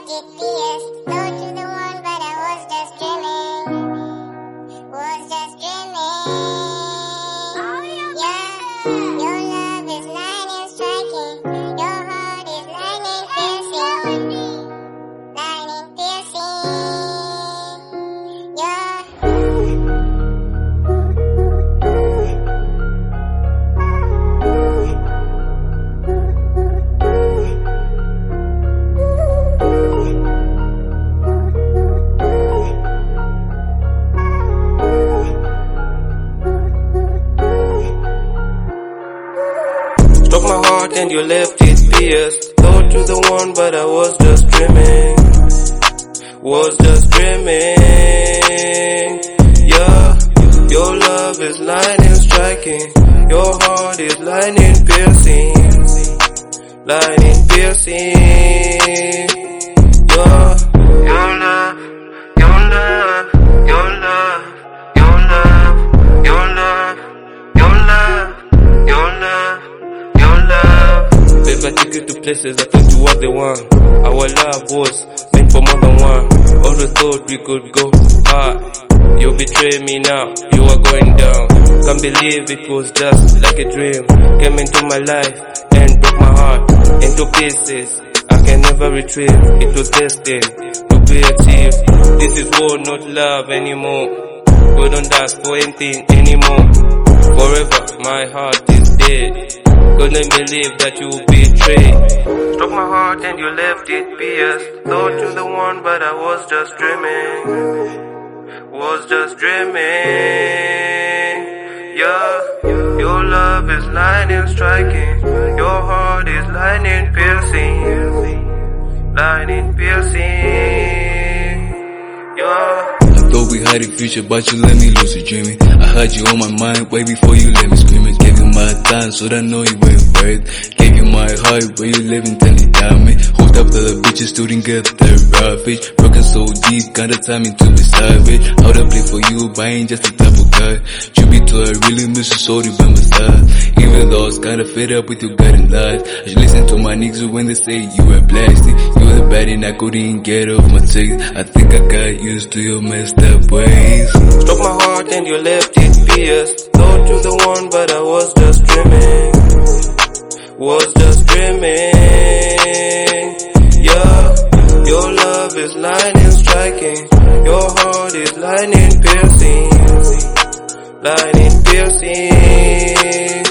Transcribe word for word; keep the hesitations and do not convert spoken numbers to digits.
left it pierced. Thought you the one, but I was just dreaming. Was just dreaming. Yeah, your love is lightning striking. Your heart is lightning piercing. Lightning piercing. Yeah. Struck my heart and you left it pierced. Thought you the one, but I was just dreaming. Was just dreaming. Yeah, your love is lightning striking. Your heart is lightning piercing. Lightning piercing. Yeah, your love, your love, your love, your love, your love, your love, your love. Babe, I took you to places I thought you were the one. Our love was meant for more than one. Always thought we could go high. You betray me now, you are going down. Can't believe it was just like a dream. Came into my life and broke my heart into pieces. I can never retrieve. It was destined to be achieved. This is war, not love anymore. We don't ask for anything anymore. Forever, my heart is dead. Couldn't believe that you betrayed. Struck my heart and you left it pierced. Thought you the one, but I was just dreaming. Was just dreaming. Yeah, your love is lightning striking. Your heart is lightning piercing. Lightning piercing. Yeah. Thought we had a future, but you let me lucid dreaming. I had you on my mind way before you let me scream it. Gave you my time, so that I know you weren't worth. Gave you my heart, where you living, tell me down me. Hooked up the bitches, still didn't get that ravage. Broken so deep, kinda time into be savage. How'd I play for you, but I ain't just the type of guy. You be to I really miss you, sorry by my side. Even though I was kinda fed up with your guiding lies. I should listen to my niggas when they say you were blasted. You were the bad and I couldn't get off my taste. I think I got used to your messed up ways. Struck my heart and you left it pierced. Thought you the one, but I was just dreaming. Was just dreaming. Yeah, your love is lightning striking. Your heart is lightning piercing. Lightning piercing.